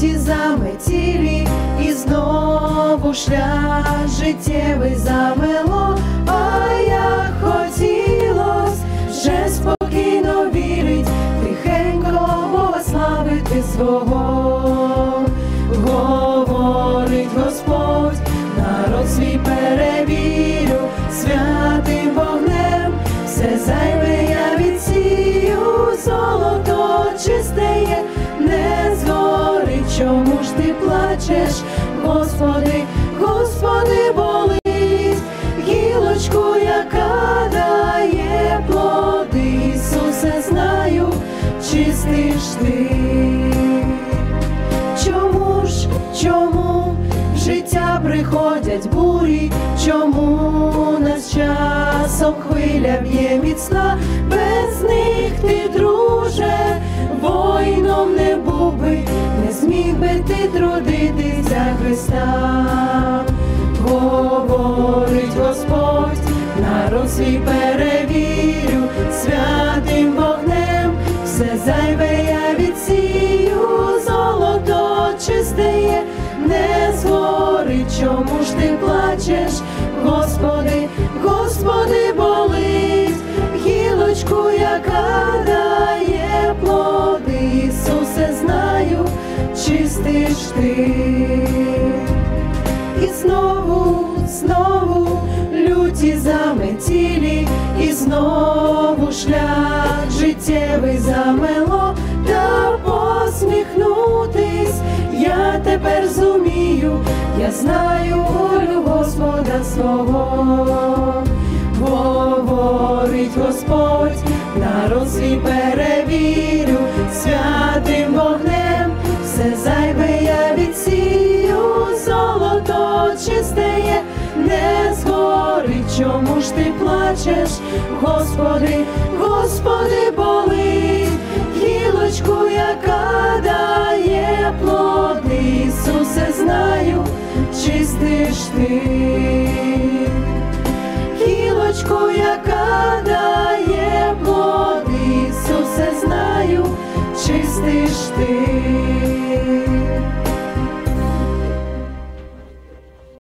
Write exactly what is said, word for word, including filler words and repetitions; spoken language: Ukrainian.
люті заметілі, і знову шлях життєвий замело. А як хотілось вже спокійно вірить, тихенько Бога славити свого. Говорить Господь, народ свій перевірю, святим вогнем все зайве я відсію. Золото чисте є, не згорить, чому ж ти плачеш? Господи, Господи, болить гілочку, яка дає плоди. Ісусе, знаю, чистиш ти. Чому ж, чому в життя приходять бурі? Чому нас часом хвиля б'є міцна? Без них ти, друже, воїном не був би, не зміг би ти трудитися Христа. Говорить Господь, народ свій перевірю, святим вогнем все зайве я відсію. Золото чисте є, не згорить, чому ж ти плачеш? Господи, Господи, болить гілочку, яка дає плоди. Ісусе, знаю, чистиш ти. І знову, знову люті заметілі, і знову шлях життєвий замело. Та посміхнутись я тепер зумію, я знаю волю Господа свого. Говорить Господь, народ свій перевірю, святим вогнем все зайве я відсію. Золото чисте є, не згорить, чому ж ти плачеш? Господи, Господи, болить гілочку, яка дає плоди. Ісусе, знаю, чистиш ти.